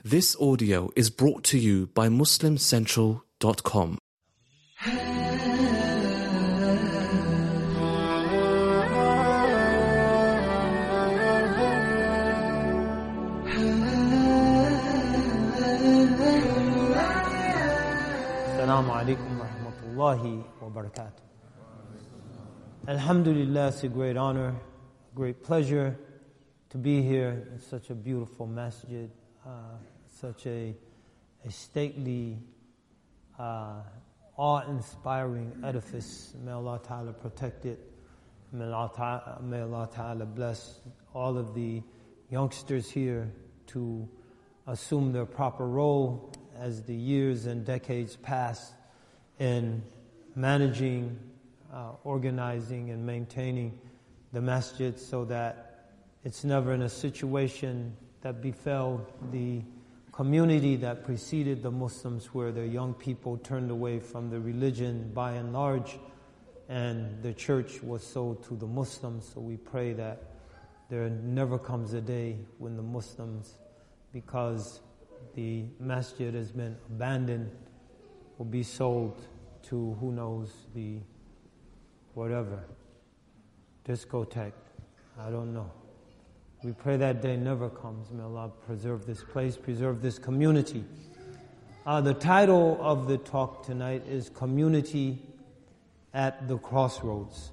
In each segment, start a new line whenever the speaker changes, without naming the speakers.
This audio is brought to you by MuslimCentral.com.
Assalamu alaikum wa rahmatullahi wa barakatuh. Alhamdulillah, it's a great honor, great pleasure to be here in such a beautiful masjid, such a stately, awe-inspiring edifice. May Allah Ta'ala protect it. May Allah Ta'ala bless all of the youngsters here to assume their proper role as the years and decades pass in managing, organizing and maintaining the masjid, so that it's never in a situation that befell the community that preceded the Muslims, where the young people turned away from the religion by and large, and the church was sold to the Muslims. So we pray that there never comes a day when the Muslims, because the masjid has been abandoned, will be sold to who knows, the whatever, discotheque, I don't know. We pray that day never comes. May Allah preserve this place, preserve this community. The title of the talk tonight is Community at the Crossroads.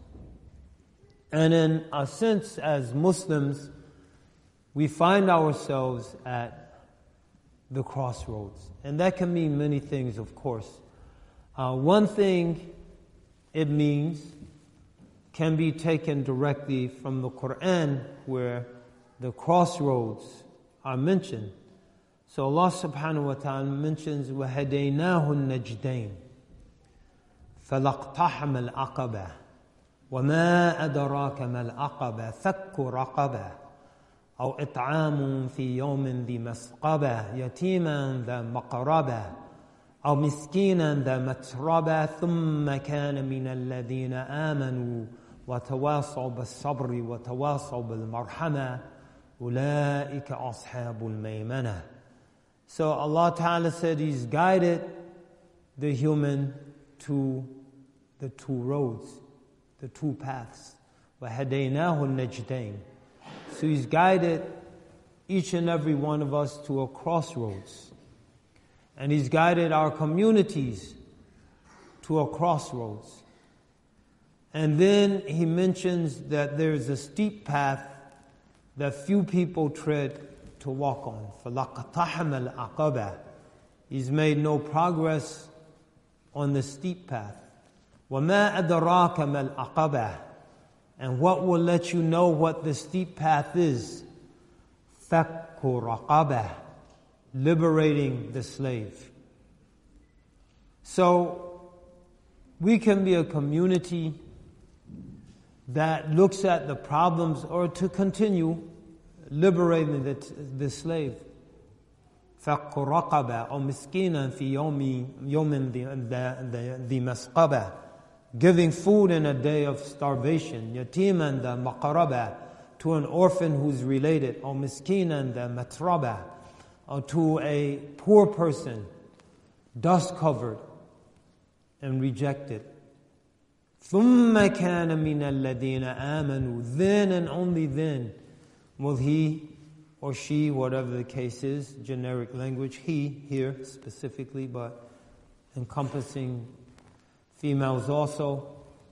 And in a sense, as Muslims, we find ourselves at the crossroads. And that can mean many things, of course. One thing it means can be taken directly from the Quran, where the crossroads are mentioned. So Allah subhanahu wa ta'ala mentions وَهَدَيْنَاهُ النَّجْدَيْنِ فَلَقْتَحَمَ الْعَقَبَةِ وَمَا أَدَرَاكَ مَا الْعَقَبَةِ فَكُّ رَقَبَةٍ أو إطعام في يوم ذي مسقبة يتيما ذا مقربة أو مسكينا ذا متربة ثم كان من الذين آمنوا وتواصوا بالصبر وتواصوا بالمرحمة أولئك أصحاب الميمنة. So Allah Ta'ala said He's guided the human to the two roads, the two paths. وَهَدَيْنَاهُ النَّجْدَيْنِ. So He's guided each and every one of us to a crossroads. And He's guided our communities to a crossroads. And then He mentions that there's a steep path that few people tread to walk on. فَلَقَطَحَمَ الْعَقَبَةِ. He's made no progress on the steep path. وَمَا أَدْرَاكَ مَا الْعَقَبَةِ. And what will let you know what the steep path is? فَكُّ رَقَبَةٍ. Liberating the slave. So, we can be a community that looks at the problems, or to continue liberating the slave. فَكُّ رَقَبَةٍ أو مسكينا في يوم ذي مسقبة. Giving food in a day of starvation. يَتِيمًا ذَا مَقْرَبَةٍ. To an orphan who's related. Or miskinan ذَا مَتْرَبَةٍ. Or to a poor person, dust covered and rejected. ثُمَّ كَانَ مِنَ الَّذِينَ آمَنُوا. Then and only then will he or she, whatever the case is, generic language, he here specifically, but encompassing females also.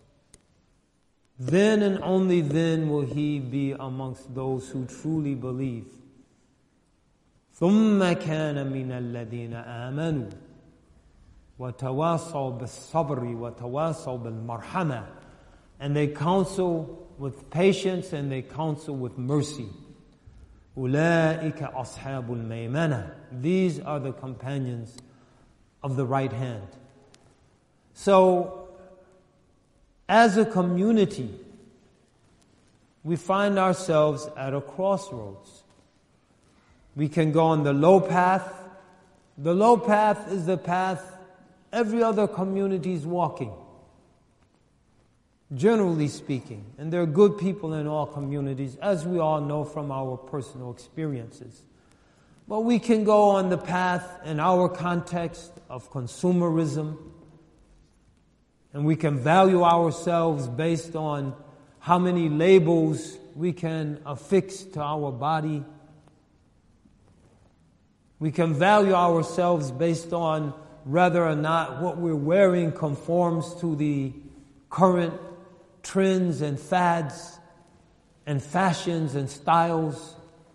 Then and only then will he be amongst those who truly believe. ثُمَّ كَانَ مِنَ الَّذِينَ آمَنُوا وَتَوَاصَوْا بِالصَّبْرِ وَتَوَاصَوْا بِالْمَرْحَمَةِ. And they counsel with patience and they counsel with mercy. أُولَٰئِكَ أَصْحَابُ الْمَيْمَنَةِ. These are the companions of the right hand. So, as a community, we find ourselves at a crossroads. We can go on the low path. The low path is the path every other community is walking, generally speaking. And there are good people in all communities, as we all know from our personal experiences. But we can go on the path in our context of consumerism, and we can value ourselves based on how many labels we can affix to our body. We can value ourselves based on whether or not what we're wearing conforms to the current trends and fads and fashions and styles.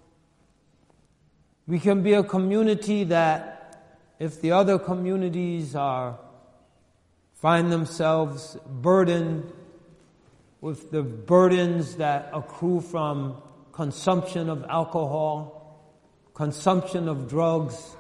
We can be a community that, if the other communities find themselves burdened with the burdens that accrue from consumption of alcohol, consumption of drugs,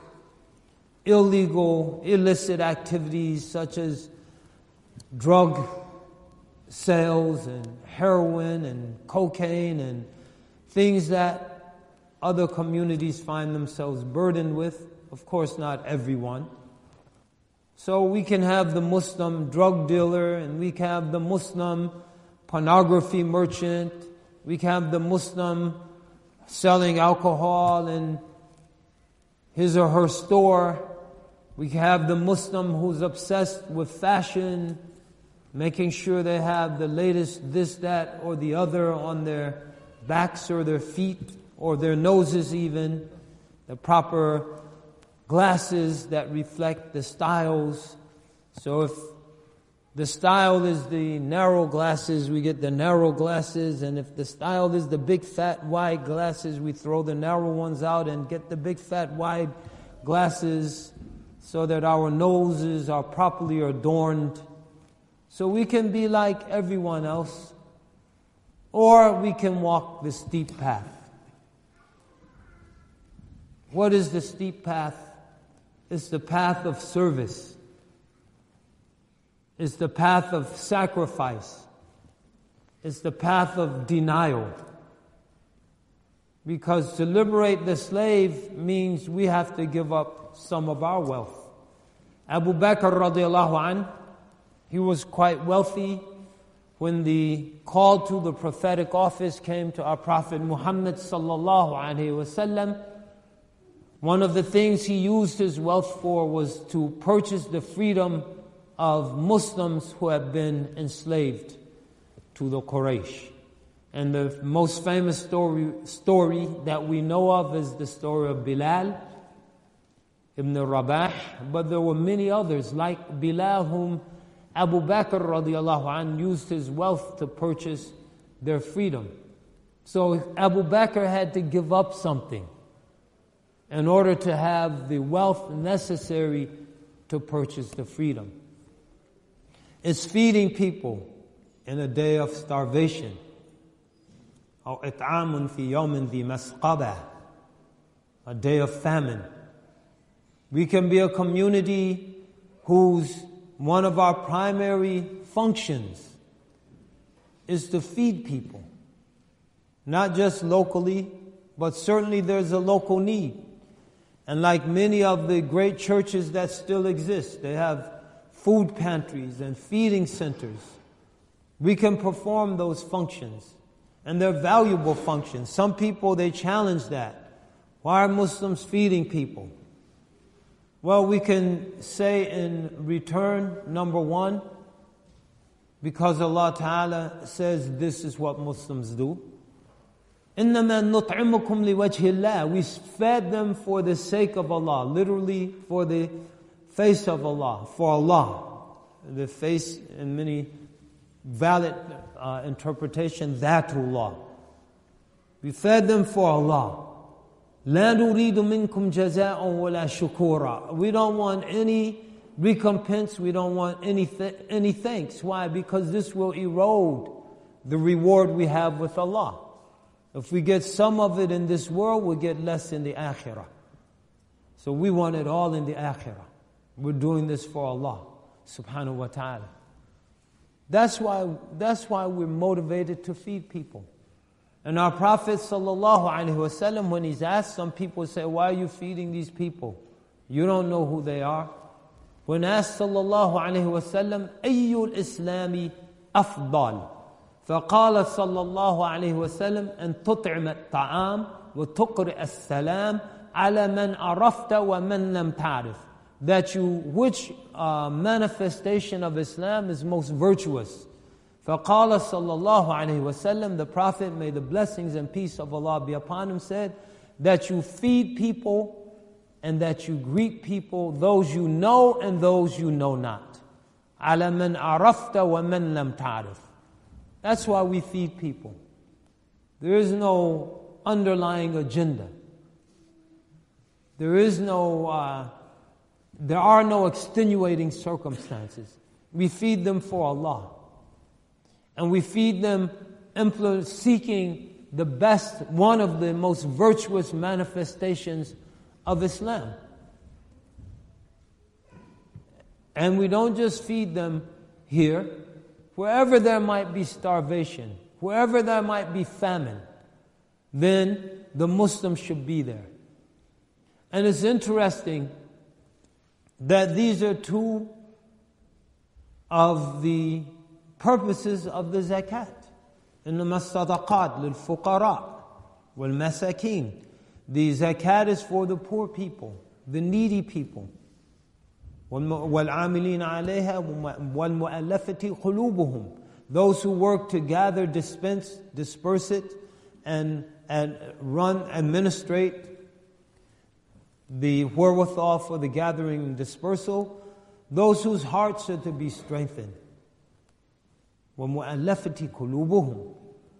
illicit activities such as drug sales and heroin and cocaine and things that other communities find themselves burdened with. Of course, not everyone. So we can have the Muslim drug dealer, and we can have the Muslim pornography merchant, we can have the Muslim selling alcohol in his or her store, we can have the Muslim who's obsessed with fashion, making sure they have the latest this, that, or the other on their backs or their feet, or their noses even, the proper glasses that reflect the styles. So if the style is the narrow glasses, we get the narrow glasses, and if the style is the big fat wide glasses, we throw the narrow ones out and get the big fat wide glasses so that our noses are properly adorned. So we can be like everyone else, or we can walk the steep path. What is the steep path? It's the path of service. It's the path of sacrifice. It's the path of denial. Because to liberate the slave means we have to give up some of our wealth. Abu Bakr radiallahu anh, he was quite wealthy. When the call to the prophetic office came to our Prophet Muhammad sallallahu alaihi wasallam, one of the things he used his wealth for was to purchase the freedom of Muslims who had been enslaved to the Quraysh. And the most famous story that we know of is the story of Bilal ibn Rabah, but there were many others like Bilal, whom Abu Bakr radiallahu anh used his wealth to purchase their freedom. So Abu Bakr had to give up something in order to have the wealth necessary to purchase the freedom. It's feeding people in a day of starvation. أو إطعام في يوم ذي مسقبة, a day of famine. We can be a community whose one of our primary functions is to feed people. Not just locally, but certainly there's a local need. And like many of the great churches that still exist, they have food pantries and feeding centers. We can perform those functions. And they're valuable functions. Some people, they challenge that. Why are Muslims feeding people? Well, we can say in return, number one, because Allah Ta'ala says this is what Muslims do. إِنَّمَا نُطْعِمُكُمْ لِوَجْهِ اللَّهِ. We fed them for the sake of Allah, literally for the face of Allah, for Allah. The face in many valid interpretation, Dhatullah. We fed them for Allah. لَا نُرِيدُ مِنْكُمْ جَزَاءً وَلَا شُكُورًا. We don't want any recompense, we don't want any thanks. Why? Because this will erode the reward we have with Allah. If we get some of it in this world, we'll get less in the akhirah. So we want it all in the akhirah. We're doing this for Allah subhanahu wa ta'ala. That's why we're motivated to feed people. And our Prophet sallallahu alaihi wasallam, when he's asked, some people say, why are you feeding these people? You don't know who they are. When asked sallallahu alaihi wasallam, أَيُّ الْإِسْلَامِ أَفْضَلُ فقال صلى الله عليه وسلم أن تطعم الطعام وتقرئ السلام على من عرفت ومن لم تعرف. That which manifestation of Islam is most virtuous. فقال صلى الله عليه وسلم, the Prophet, may the blessings and peace of Allah be upon him, said that you feed people and that you greet people, those you know and those you know not. على من عرفت ومن لم تعرف. That's why we feed people. There is no underlying agenda. There are no extenuating circumstances. We feed them for Allah. And we feed them seeking the best, one of the most virtuous manifestations of Islam. And we don't just feed them here. Wherever there might be starvation, wherever there might be famine, then the Muslims should be there. And it's interesting that these are two of the purposes of the zakat. إنما الصدقات للفقراء والمساكين. The zakat is for the poor people, the needy people. وَالْعَامِلِينَ عَلَيْهَا وَالْمُؤَلَّفَةِ قُلُوبُهُم. Those who work to gather, disperse it, and administrate the wherewithal for the gathering and dispersal. Those whose hearts are to be strengthened. وَالْمُؤَلَّفَةِ قُلُوبُهُم.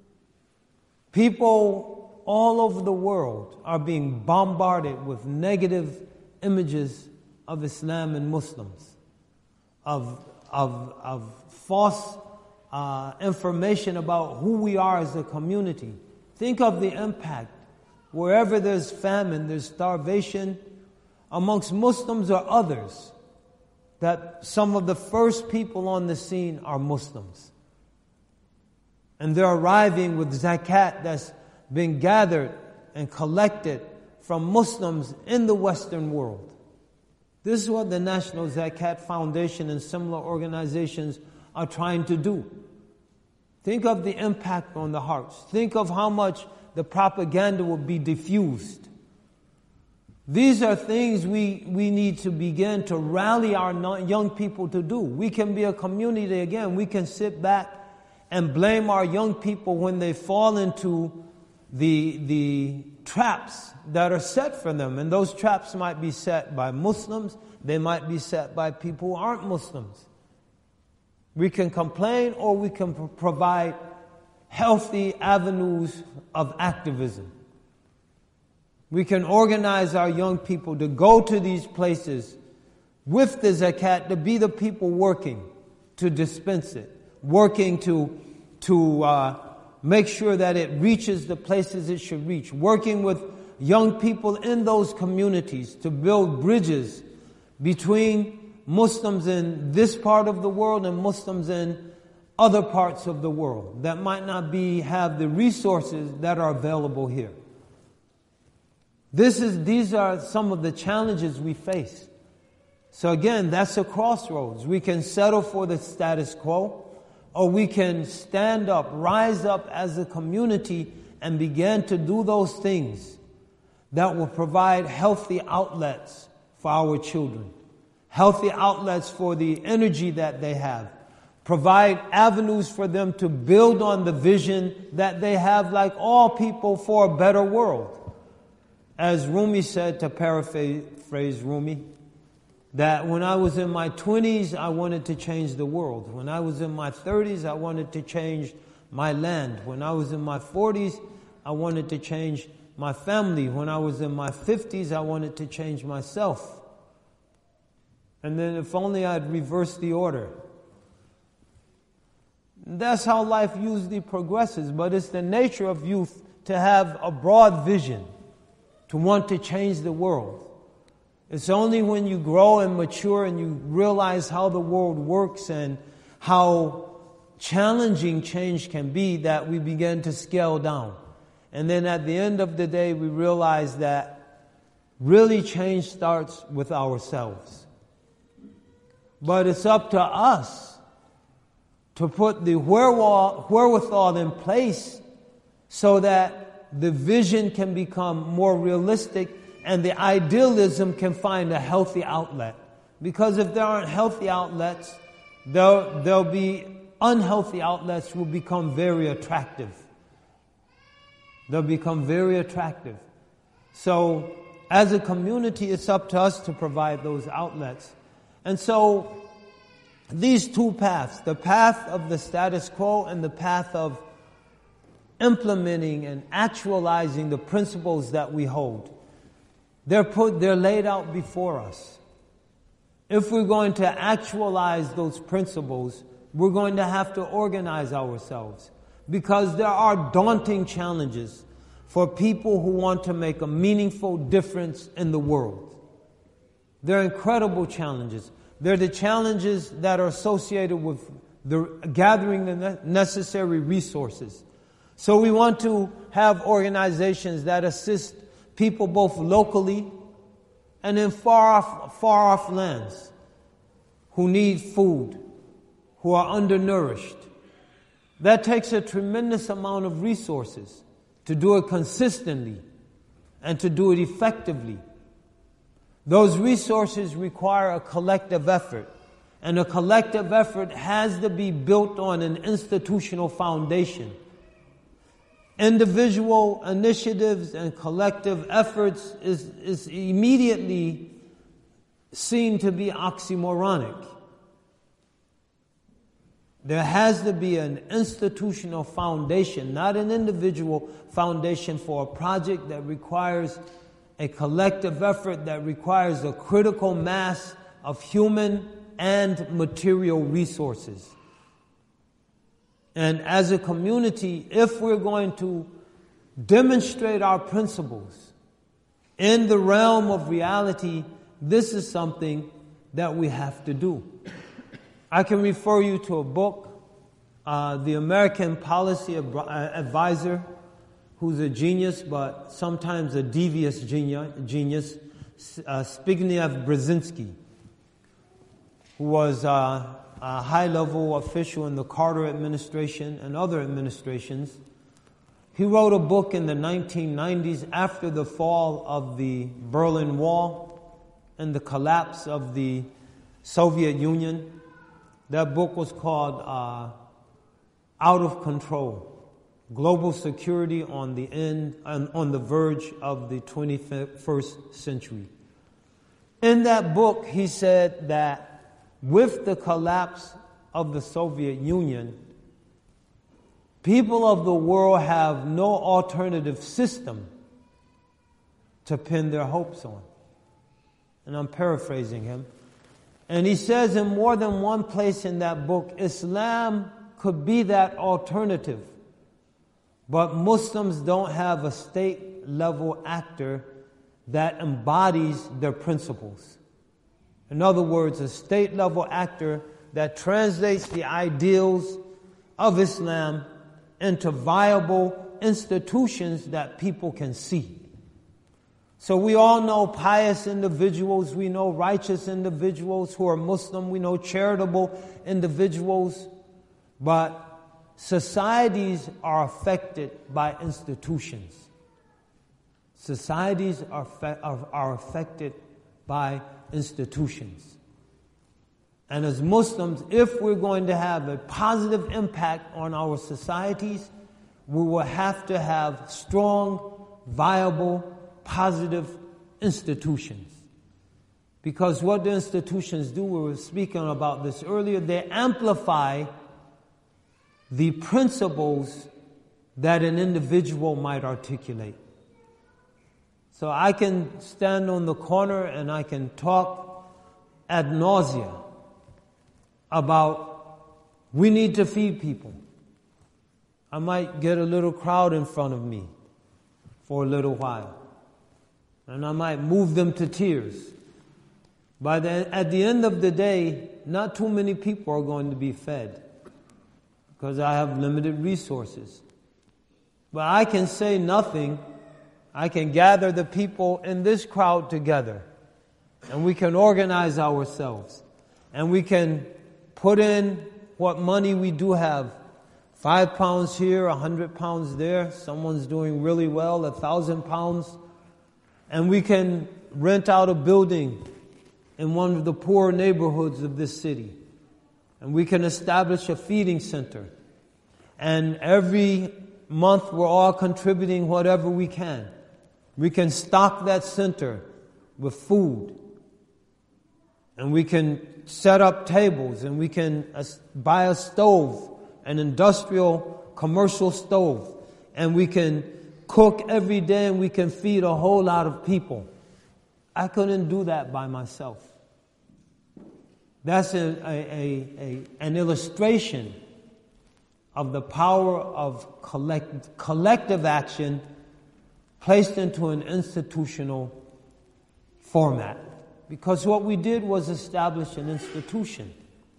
People all over the world are being bombarded with negative images of Islam and Muslims, of false information about who we are as a community. Think of the impact. Wherever there's famine, there's starvation, amongst Muslims or others, that some of the first people on the scene are Muslims. And they're arriving with zakat that's been gathered and collected from Muslims in the Western world. This is what the National Zakat Foundation and similar organizations are trying to do. Think of the impact on the hearts. Think of how much the propaganda will be diffused. These are things we need to begin to rally our young people to do. We can be a community again. We can sit back and blame our young people when they fall into the traps that are set for them. And those traps might be set by Muslims. They might be set by people who aren't Muslims. We can complain or we can provide healthy avenues of activism. We can organize our young people to go to these places with the zakat, to be the people working to dispense it, working to make sure that it reaches the places it should reach, working with young people in those communities to build bridges between Muslims in this part of the world and Muslims in other parts of the world that might not have the resources that are available here. These are some of the challenges we face. So again, that's a crossroads. We can settle for the status quo, or we can stand up, rise up as a community and begin to do those things that will provide healthy outlets for our children, healthy outlets for the energy that they have, provide avenues for them to build on the vision that they have, like all people, for a better world. As Rumi said, to paraphrase Rumi, that when I was in my 20s, I wanted to change the world. When I was in my 30s, I wanted to change my land. When I was in my 40s, I wanted to change my family. When I was in my 50s, I wanted to change myself. And then if only I'd reversed the order. That's how life usually progresses, but it's the nature of youth to have a broad vision, to want to change the world. It's only when you grow and mature and you realize how the world works and how challenging change can be that we begin to scale down. And then at the end of the day, we realize that really change starts with ourselves. But it's up to us to put the wherewithal in place so that the vision can become more realistic and the idealism can find a healthy outlet. Because if there aren't healthy outlets, there'll be unhealthy outlets will become very attractive. They'll become very attractive. So, as a community, it's up to us to provide those outlets. And so, these two paths, the path of the status quo and the path of implementing and actualizing the principles that we hold, they're laid out before us. If we're going to actualize those principles, we're going to have to organize ourselves, because there are daunting challenges for people who want to make a meaningful difference in the world. They're incredible challenges. They're the challenges that are associated with gathering the necessary resources. So we want to have organizations that assist people both locally and in far off lands who need food, who are undernourished. That takes a tremendous amount of resources to do it consistently and to do it effectively. Those resources require a collective effort, and a collective effort has to be built on an institutional foundation. Individual initiatives and collective efforts is immediately seen to be oxymoronic. There has to be an institutional foundation, not an individual foundation for a project that requires a collective effort, that requires a critical mass of human and material resources. And as a community, if we're going to demonstrate our principles in the realm of reality, this is something that we have to do. I can refer you to a book, the American Policy Advisor, who's a genius, but sometimes a devious genius, Zbigniew Brzezinski, who was a high-level official in the Carter administration and other administrations. He wrote a book in the 1990s after the fall of the Berlin Wall and the collapse of the Soviet Union. That book was called Out of Control: Global Security on the Verge of the 21st Century. In that book, he said that with the collapse of the Soviet Union, people of the world have no alternative system to pin their hopes on. And I'm paraphrasing him. And he says in more than one place in that book, Islam could be that alternative, but Muslims don't have a state-level actor that embodies their principles. In other words, a state-level actor that translates the ideals of Islam into viable institutions that people can see. So we all know pious individuals, we know righteous individuals who are Muslim, we know charitable individuals, but societies are affected by institutions. Societies are affected by institutions. And as Muslims, if we're going to have a positive impact on our societies, we will have to have strong, viable, positive institutions. Because what the institutions do, we were speaking about this earlier, they amplify the principles that an individual might articulate. So I can stand on the corner and I can talk ad nauseam about we need to feed people. I might get a little crowd in front of me for a little while. And I might move them to tears. But at the end of the day, not too many people are going to be fed because I have limited resources. But I can say nothing. I can gather the people in this crowd together, and we can organize ourselves, and we can put in what money we do have. £5 here, £100 there. Someone's doing really well, £1,000. And we can rent out a building in one of the poor neighborhoods of this city. And we can establish a feeding center. And every month we're all contributing whatever we can. We can stock that center with food. And we can set up tables, and we can buy a stove, an industrial commercial stove. And we can cook every day, and we can feed a whole lot of people. I couldn't do that by myself. That's an illustration of the power of collective action placed into an institutional format. Because what we did was establish an institution.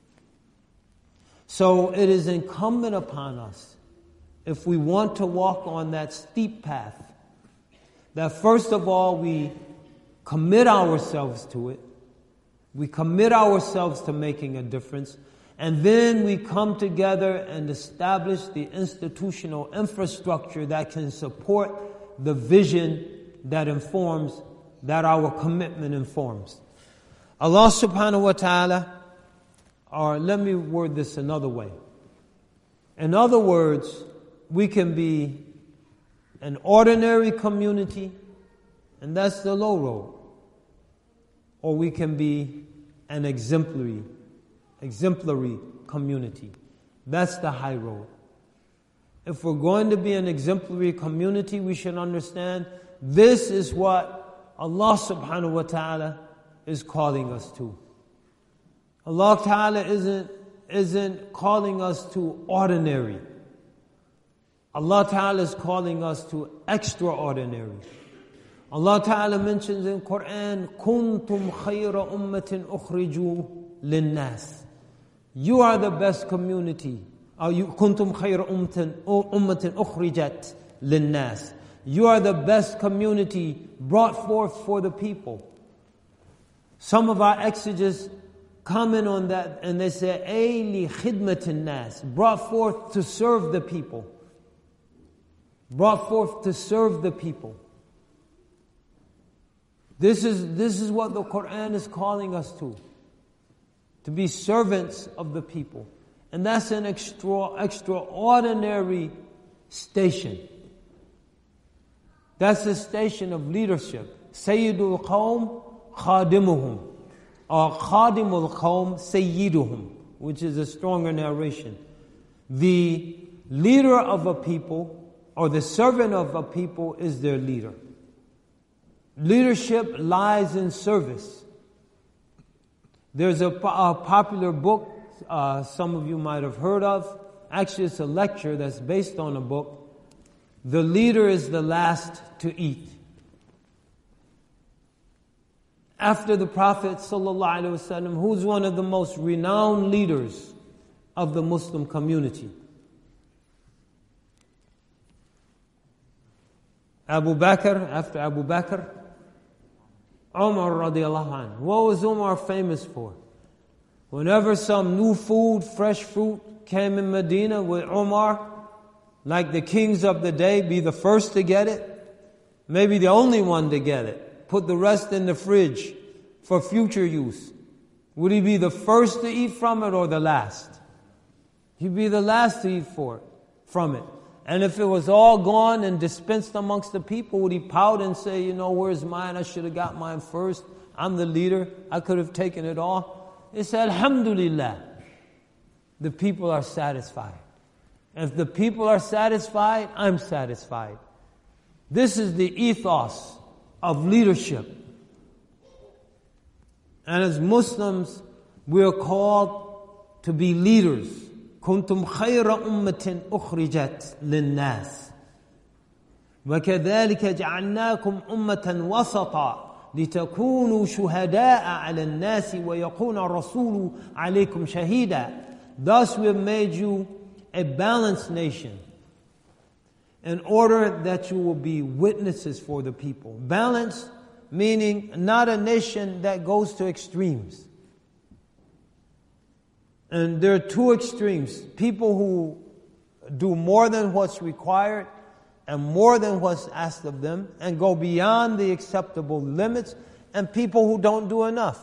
So it is incumbent upon us, if we want to walk on that steep path, that first of all we commit ourselves to it. We commit ourselves to making a difference. And then we come together and establish the institutional infrastructure that can support the vision that informs, that our commitment informs. Allah subhanahu wa ta'ala, or let me word this another way. In other words, we can be an ordinary community, and that's the low road. Or we can be an exemplary community. That's the high road. If we're going to be an exemplary community, we should understand this is what Allah subhanahu wa ta'ala is calling us to. Allah ta'ala isn't calling us to ordinary. Allah ta'ala is calling us to extraordinary. Allah ta'ala mentions in Quran, كُنْتُمْ خَيْرَ أُمَّةٍ أُخْرِجُوا لِلنَّاسِ. You are the best community. كُنْتُمْ خَيْرَ أُمَّةٍ أُخْرِجَتْ لِلنَّاسِ. You are the best community brought forth for the people. Some of our exegetes comment on that and they say, أَيْ لِخِدْمَةِ النَّاسِ. Brought forth to serve the people. Brought forth to serve the people. This is what the Quran is calling us to be servants of the people. And that's an extraordinary station. That's a station of leadership. Sayyidul Qawm Khadimuhum, or Khadimul Qawm Sayyiduhum, which is a stronger narration. The leader of a people, or the servant of a people, is their leader. Leadership lies in service. There's a popular book some of you might have heard of. Actually, it's a lecture that's based on a book. The leader is the last to eat. After the Prophet ﷺ, who's one of the most renowned leaders of the Muslim community? Abu Bakr. After Abu Bakr, Umar radiallahu anhu. What was Umar famous for? Whenever some new food, fresh fruit came in Medina, with Umar, like the kings of the day, be the first to get it, maybe the only one to get it. Put the rest in the fridge for future use. Would he be the first to eat from it or the last? He'd be the last to eat from it. And if it was all gone and dispensed amongst the people, would he pout and say, where's mine? I should have got mine first. I'm the leader. I could have taken it all. He said, Alhamdulillah. The people are satisfied. If the people are satisfied, I'm satisfied. This is the ethos of leadership. And as Muslims, we are called to be leaders. كنتم خير أمة أخرجت للناس وكذلك جعلناكم أمة وسطا لتكونوا شهداء على الناس ويكون الرسول عليكم شهيدا. Thus we have made you a balanced nation in order that you will be witnesses for the people. Balance meaning not a nation that goes to extremes. And there are two extremes. People who do more than what's required, and more than what's asked of them, and go beyond the acceptable limits, and people who don't do enough.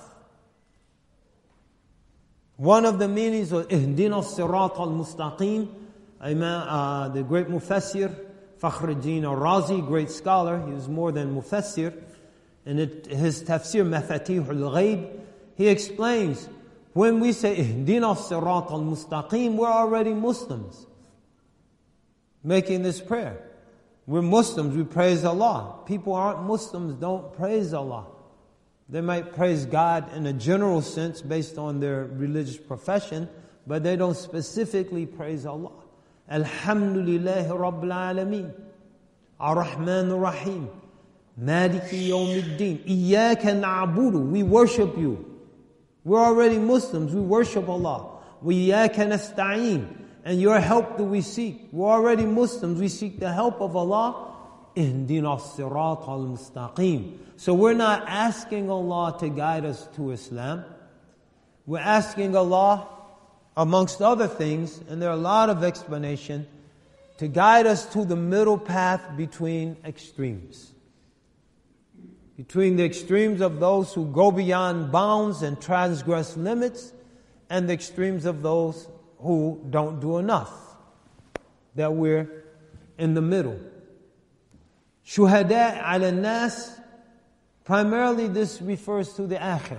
One of the meanings was اهدنا الصراط المستقيم. The great Mufassir Fakhruddin al-Razi, great scholar, he was more than Mufassir. In his tafsir Mafatih al-Ghayb, he explains, when we say اهدنا الصراط المستقيم, we're already Muslims making this prayer. We're Muslims, we praise Allah. People who aren't Muslims don't praise Allah. They might praise God in a general sense based on their religious profession, but they don't specifically praise Allah. Alhamdulillahi Rabbil Alameen, Ar-Rahman Ar-Rahim, Maliki Yawmiddin, Iyaka na'budu, we worship you. We're already Muslims, we worship Allah. Wa Iyaka nasta'een, and your help do we seek. We're already Muslims, we seek the help of Allah. Ihdina as-sirat al-mustaqim. So we're not asking Allah to guide us to Islam. We're asking Allah, amongst other things, and there are a lot of explanation, to guide us to the middle path between extremes. Between the extremes of those who go beyond bounds and transgress limits, and the extremes of those who don't do enough. That we're in the middle. Shuhada ala nas, primarily this refers to the akhirah.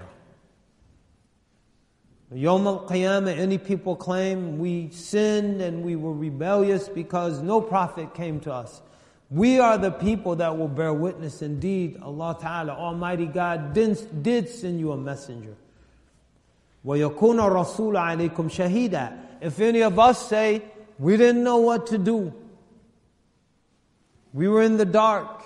Yawm al-Qiyamah, any people claim we sinned and we were rebellious because no prophet came to us. We are the people that will bear witness. Indeed, Allah Ta'ala, Almighty God, did send you a messenger. وَيَكُونَ الرَّسُولُ عَلَيْكُمْ شَهِيدًا. If any of us say, we didn't know what to do, we were in the dark,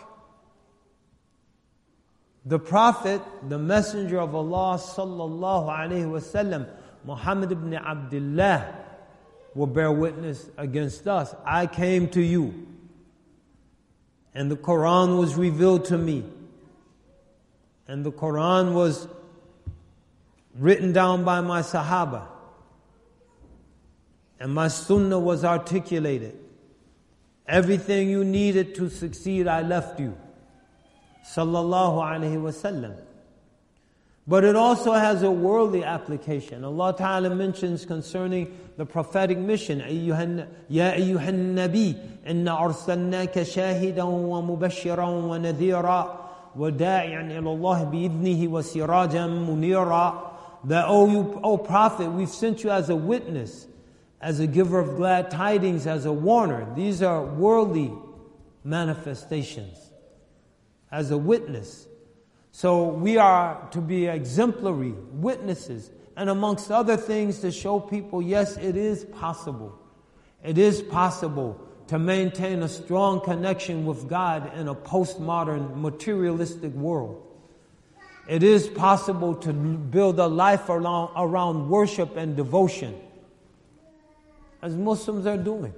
the Prophet, the Messenger of Allah sallallahu alaihi wasallam, Muhammad ibn Abdullah, will bear witness against us. I came to you, and the Quran was revealed to me, and the Quran was written down by my Sahaba, and my Sunnah was articulated. Everything you needed to succeed, I left you. Sallallahu alaihi wasallam. But it also has a worldly application. Allah Ta'ala mentions concerning the prophetic mission, Ya ayyuhan nabi, inna arsalnaka shahidan wa mubashiran wa nadhira wa da'iyan ila Allah bi'idhnihi wa sirajan munira. That, O Prophet, we've sent you as a witness, as a giver of glad tidings, as a warner. These are worldly manifestations. As a witness. So we are to be exemplary witnesses, and amongst other things to show people, yes, it is possible. It is possible to maintain a strong connection with God in a postmodern materialistic world. It is possible to build a life around worship and devotion, as Muslims are doing.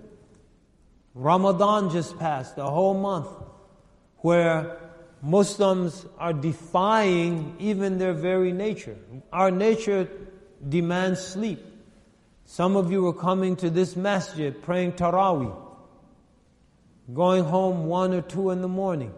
Ramadan just passed, a whole month, where Muslims are defying even their very nature. Our nature demands sleep. Some of you are coming to this masjid praying Taraweeh, going home 1 or 2 in the morning,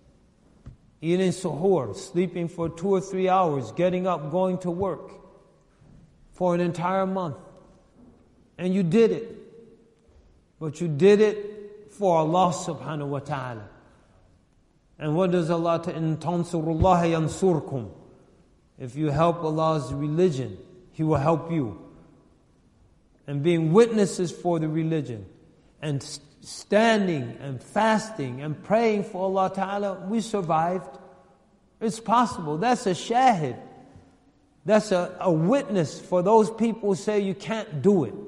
eating suhoor, sleeping for 2 or 3 hours, getting up, going to work for an entire month. And you did it. But you did it for Allah subhanahu wa ta'ala. And what does Allah say? In tansurullaha yansurkum. If you help Allah's religion, He will help you. And being witnesses for the religion, and standing and fasting and praying for Allah Ta'ala, we survived. It's possible. That's a shahid. That's a witness for those people who say you can't do it.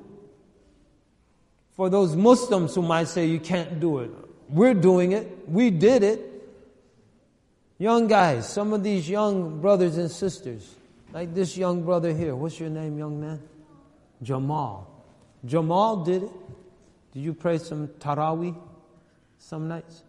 For those Muslims who might say you can't do it. We're doing it. We did it. Young guys, some of these young brothers and sisters, like this young brother here. What's your name, young man? Jamal. Jamal did it. Did you pray some Taraweeh some nights?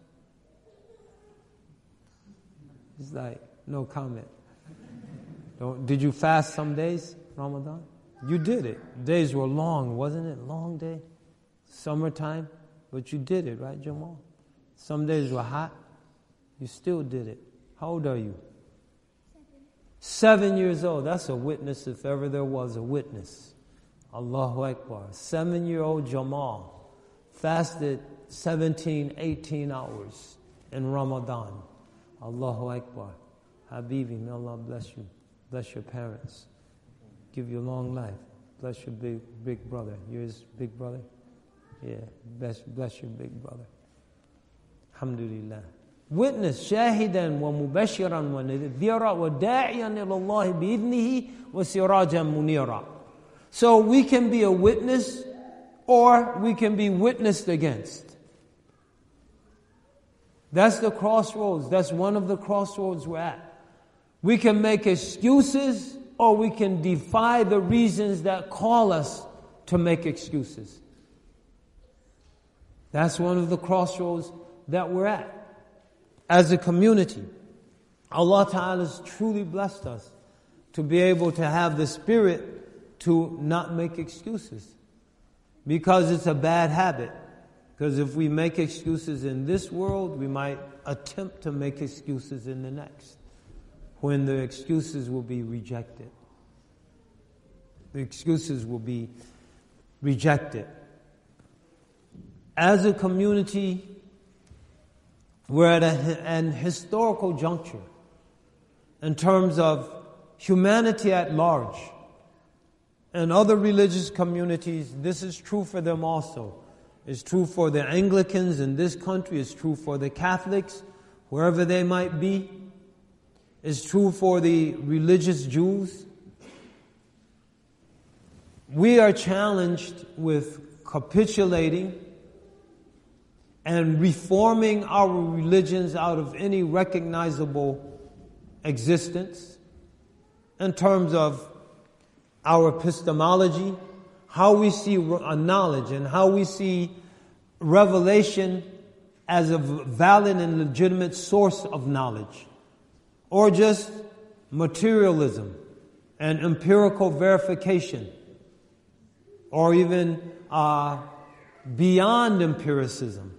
He's like, no comment. Did you fast some days, Ramadan? You did it. Days were long, wasn't it? Long day. Summertime. But you did it, right, Jamal? Some days were hot. You still did it. How old are you? 7 years old. That's a witness if ever there was a witness. Allahu Akbar. 7-year-old Jamal fasted 17, 18 hours in Ramadan. Allahu Akbar. Habibi, may Allah bless you. Bless your parents. Give you long life. Bless your big brother. You're his big brother? Yeah. Bless your big brother. Alhamdulillah. Witness شاهدا ومبشرا ونذيرا وداعيا إلى الله بإذنه وسراجا منيرا. So we can be a witness or we can be witnessed against. That's the crossroads. That's one of the crossroads we're at. We can make excuses or we can defy the reasons that call us to make excuses. That's one of the crossroads that we're at. As a community, Allah Ta'ala has truly blessed us to be able to have the spirit to not make excuses. Because it's a bad habit. Because if we make excuses in this world, we might attempt to make excuses in the next, when the excuses will be rejected. The excuses will be rejected. As a community, we're at an historical juncture in terms of humanity at large. And other religious communities, this is true for them also. It's true for the Anglicans in this country. It's true for the Catholics, wherever they might be. It's true for the religious Jews. We are challenged with capitulating and reforming our religions out of any recognizable existence in terms of our epistemology, how we see knowledge and how we see revelation as a valid and legitimate source of knowledge, or just materialism and empirical verification, or even beyond empiricism,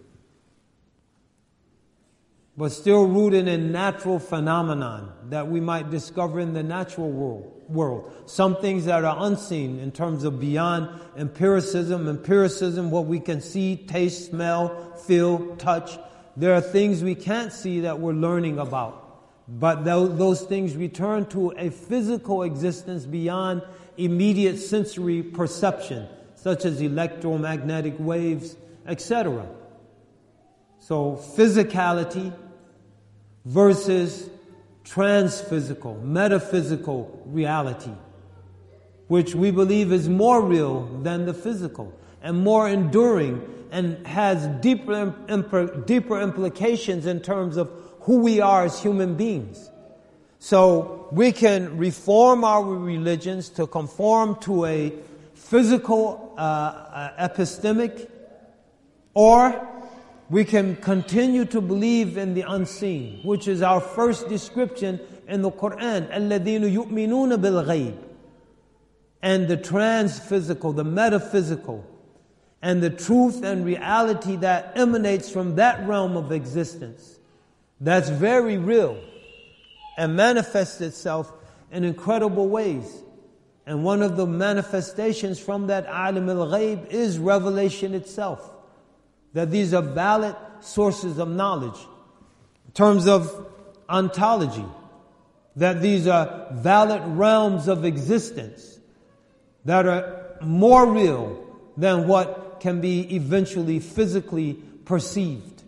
but still rooted in natural phenomenon that we might discover in the natural world. Some things that are unseen in terms of beyond empiricism. Empiricism, what we can see, taste, smell, feel, touch. There are things we can't see that we're learning about. But those things return to a physical existence beyond immediate sensory perception, such as electromagnetic waves, etc. So physicality versus transphysical, metaphysical reality, which we believe is more real than the physical and more enduring and has deeper implications in terms of who we are as human beings. So we can reform our religions to conform to a physical epistemic, or we can continue to believe in the unseen, which is our first description in the Quran, الَّذِينَ يُؤْمِنُونَ بِالْغَيْبِ, and the transphysical, the metaphysical, and the truth and reality that emanates from that realm of existence. That's very real and manifests itself in incredible ways. And one of the manifestations from that alim al-ghayb is revelation itself. That these are valid sources of knowledge. In terms of ontology, that these are valid realms of existence that are more real than what can be eventually physically perceived.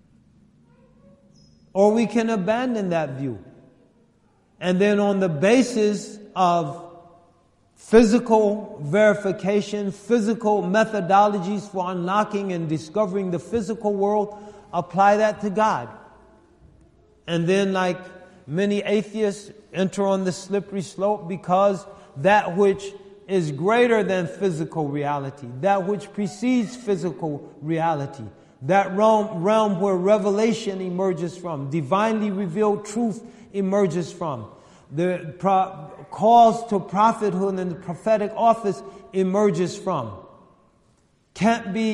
Or we can abandon that view. And then on the basis of physical verification, physical methodologies for unlocking and discovering the physical world, apply that to God. And then, like many atheists, enter on the slippery slope because that which is greater than physical reality, that which precedes physical reality, that realm where revelation emerges from, divinely revealed truth emerges from, the calls to prophethood and the prophetic office emerges from, can't be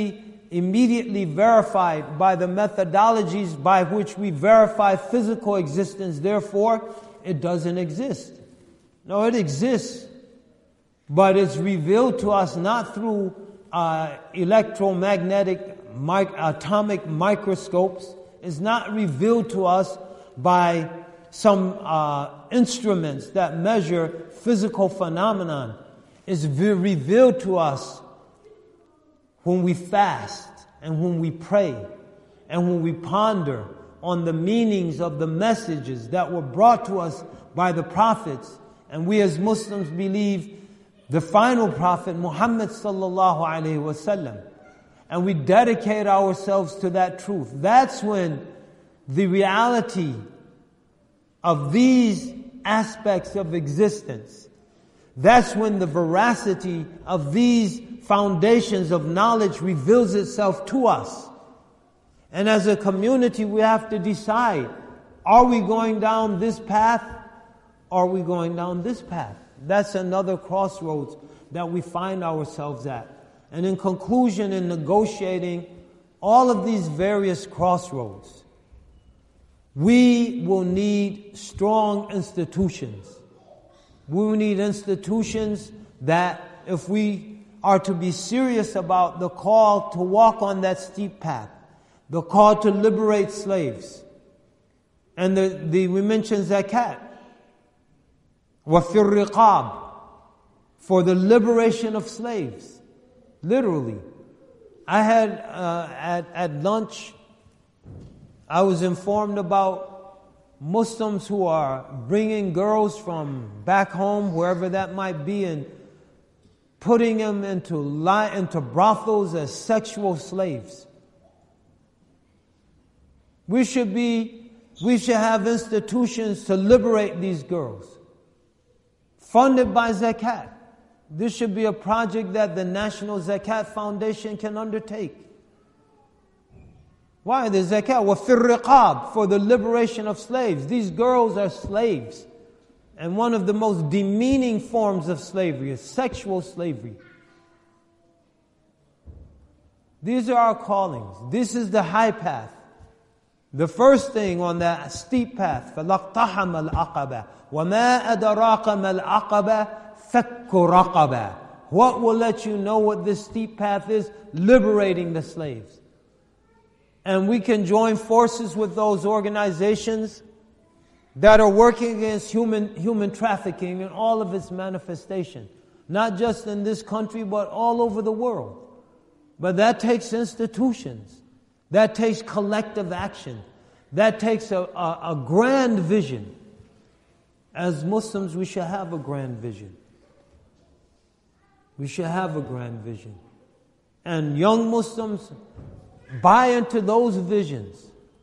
immediately verified by the methodologies by which we verify physical existence. Therefore, it doesn't exist. No, it exists. But it's revealed to us not through electromagnetic atomic microscopes. It's not revealed to us by some instruments that measure physical phenomenon. It's revealed to us when we fast and when we pray and when we ponder on the meanings of the messages that were brought to us by the prophets. And we as Muslims believe the final prophet Muhammad sallallahu alaihi wasallam, and we dedicate ourselves to that truth. That's when the reality of these aspects of existence, that's when the veracity of these foundations of knowledge reveals itself to us. And as a community, we have to decide, are we going down this path? Or are we going down this path? That's another crossroads that we find ourselves at. And in conclusion, in negotiating all of these various crossroads, we will need strong institutions. We will need institutions that, if we are to be serious about the call to walk on that steep path, the call to liberate slaves, and we mentioned zakat, وَفِي الرِّقَابِ, for the liberation of slaves. Literally. I had, at lunch, I was informed about Muslims who are bringing girls from back home, wherever that might be, and putting them into brothels as sexual slaves. We should have institutions to liberate these girls, funded by zakat. This should be a project that the National Zakat Foundation can undertake. Why? The zakat, وَفِي الرِّقَابِ, for the liberation of slaves. These girls are slaves. And one of the most demeaning forms of slavery is sexual slavery. These are our callings. This is the high path. The first thing on that steep path, فَلَقْتَحَمَ الْعَقَبَةِ وَمَا أَدَرَاكَ مَا الْعَقَبَةِ فَكُّ رَقَبَةِ. What will let you know what this steep path is? Liberating the slaves. And we can join forces with those organizations that are working against human trafficking in all of its manifestations. Not just in this country, but all over the world. But that takes institutions. That takes collective action. That takes a grand vision. As Muslims, we should have a grand vision. We should have a grand vision. And young Muslims buy into those visions.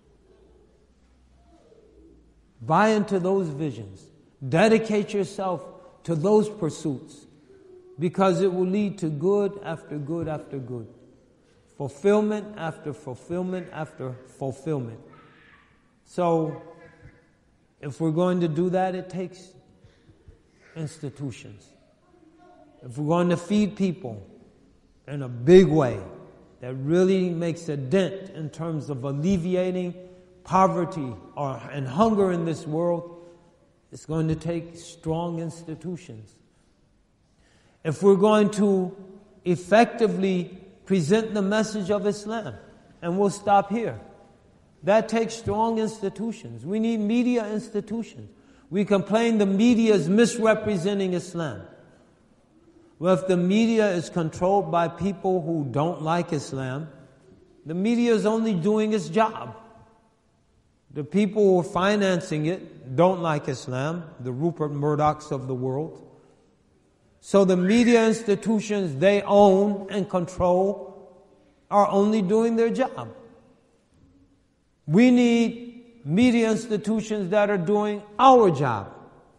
Buy into those visions. Dedicate yourself to those pursuits, because it will lead to good after good after good. Fulfillment after fulfillment after fulfillment. So, if we're going to do that, it takes institutions. If we're going to feed people in a big way that really makes a dent in terms of alleviating poverty and hunger in this world, it's going to take strong institutions. If we're going to effectively present the message of Islam, and we'll stop here, that takes strong institutions. We need media institutions. We complain the media is misrepresenting Islam. Well, if the media is controlled by people who don't like Islam, the media is only doing its job. The people who are financing it don't like Islam, the Rupert Murdochs of the world. So the media institutions they own and control are only doing their job. We need media institutions that are doing our job.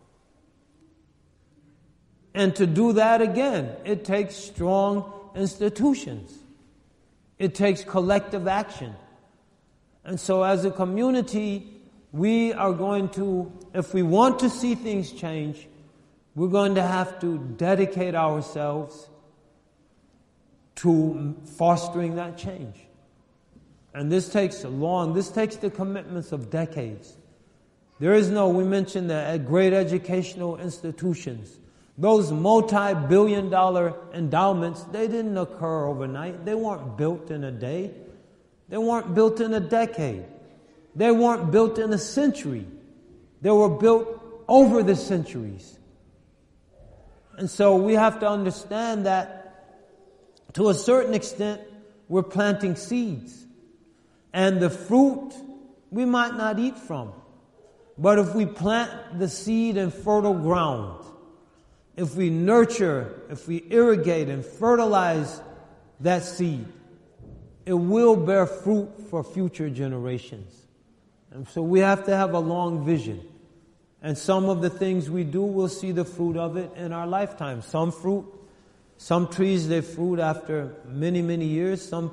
And to do that again, it takes strong institutions. It takes collective action. And so as a community, we are going to, if we want to see things change, we're going to have to dedicate ourselves to fostering that change. And this takes the commitments of decades. There is no, we mentioned that great educational institutions, those multi-billion-dollar endowments, they didn't occur overnight. They weren't built in a day. They weren't built in a decade. They weren't built in a century. They were built over the centuries. And so we have to understand that to a certain extent, we're planting seeds. And the fruit we might not eat from. But if we plant the seed in fertile ground, if we nurture, if we irrigate and fertilize that seed, it will bear fruit for future generations. And so we have to have a long vision. And some of the things we do, we'll see the fruit of it in our lifetime. Some trees, they fruit after many, many years. Some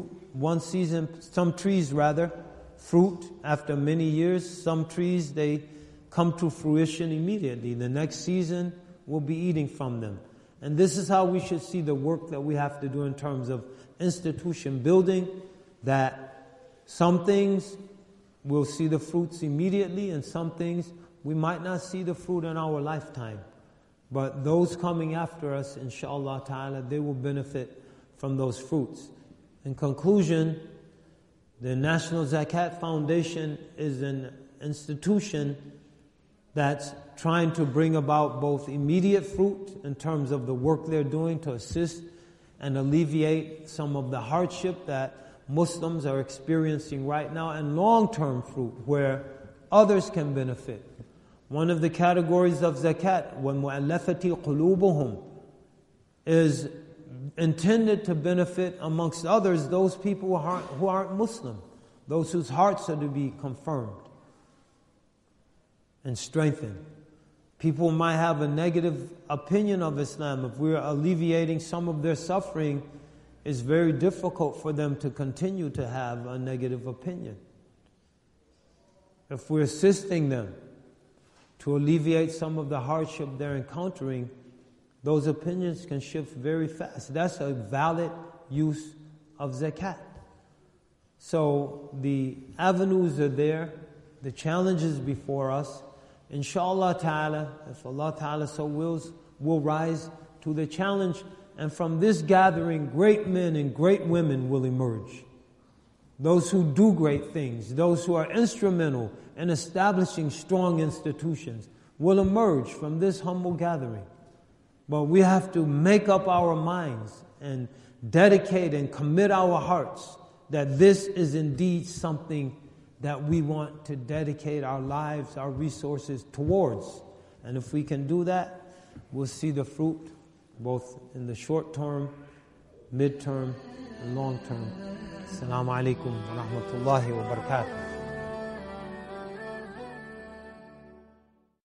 trees fruit after many years. Some trees, they come to fruition immediately. The next season, we'll be eating from them. And this is how we should see the work that we have to do in terms of institution building, that some things we'll see the fruits immediately, and some things we might not see the fruit in our lifetime. But those coming after us, inshallah ta'ala, they will benefit from those fruits. In conclusion, the National Zakat Foundation is an institution that's trying to bring about both immediate fruit in terms of the work they're doing to assist and alleviate some of the hardship that Muslims are experiencing right now, and long-term fruit where others can benefit. One of the categories of zakat, وَالْمُؤَلَّفَةِ قُلُوبُهُمْ, is intended to benefit, amongst others, those people who aren't Muslim, those whose hearts are to be confirmed and strengthened. People might have a negative opinion of Islam. If we're alleviating some of their suffering, it's very difficult for them to continue to have a negative opinion. If we're assisting them to alleviate some of the hardship they're encountering, those opinions can shift very fast. That's a valid use of zakat. So the avenues are there, the challenges before us. Inshallah ta'ala, if Allah ta'ala so wills, we'll rise to the challenge. And from this gathering, great men and great women will emerge. Those who do great things, those who are instrumental in establishing strong institutions will emerge from this humble gathering. But we have to make up our minds and dedicate and commit our hearts that this is indeed something that we want to dedicate our lives, our resources towards. And if we can do that, we'll see the fruit both in the short term, mid-term, and long term. Assalamu alaikum wa rahmatullahi wa barakatuh.